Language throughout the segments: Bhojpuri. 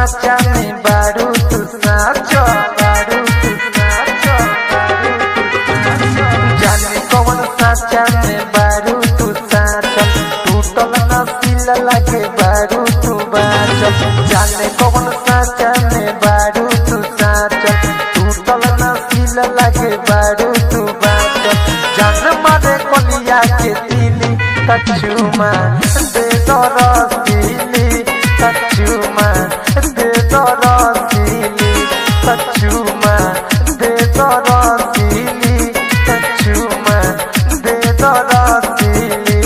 साचा में बारू तू साचो जाने कौन साचा में बारू तू साचो टूटल नसीला लगे बारू तू बाचो जाने कौन साचा में बारू तू साचो टूटल नसीला लगे बारू तू बाचो जान मारे कोलिया के दिली कचुमा दे दो रसीली कचुमा दे दो रसीली कचुमा दे दो रसीली कचुमा दे दो रसीली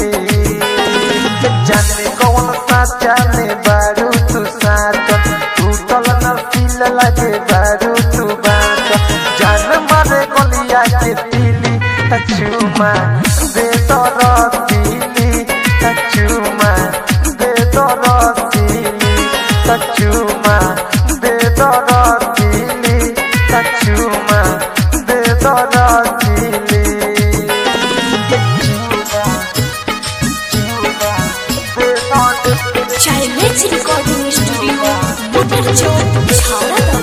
जाने कौन साचा में बारू तू साचो टूटल नसीला लगे बारू तू बाचो जान मारे कोलिया के दिली कचुमा दे दो रसीली कचुमा दे दो रसीली कचुमा दे दो रसीली कचुमा दे दो रसीली child recording studio motor chowk छावड़ा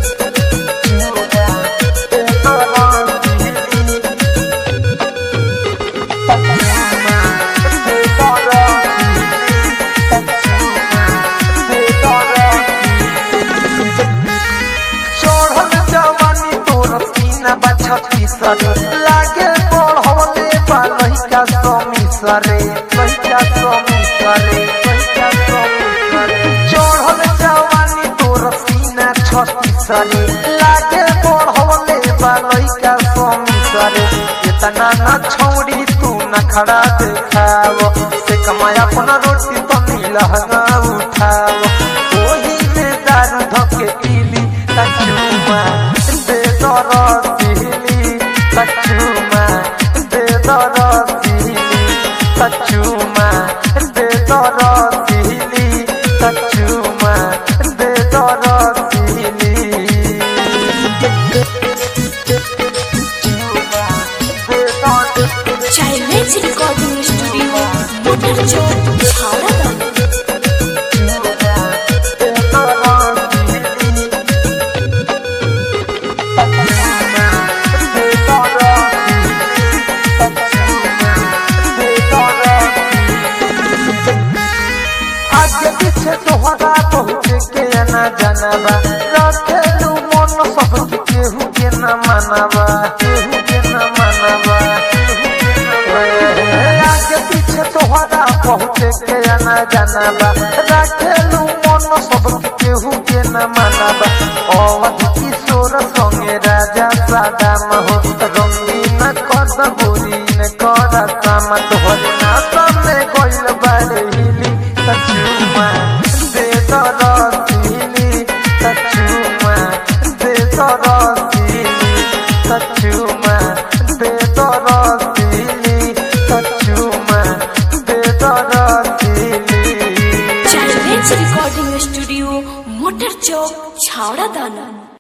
लागे पढ़ले बा लइका समीसरे चढ़ल जवानी तोर सीना छत्तीसरे लागे पढ़ले बा लइका समीसरे इतना न छोड़ी तू न खड़ा देखाव से कमाया अपना रोटी तो लहंगा उठाव ओही में दारू धके पीली कचुमा दे दो रसीली कचुमा दे दो रसीली कचुमा दे दो रसीली कचुमा दे दो रसीली child recording studio motor chowk छावड़ा तोहरा पहुँचे के न जानबा रखेलू मन सब केहू के न मानबा आगे पीछे तोहरा पहुँचे के न जानबा रखेलू मन सब केहू के न मानबा अवध किशोर संगे राजा सादा महो रंगीन कद गोरीन कर सामा तोहर ना सामने गइल बारे हिली कचुमा दे दो रसीली कचुमा दे दो रसीली कचुमा दे दो रसीली कचुमा दे दो रसीली child recording studio motor chowk छावड़ा दाना।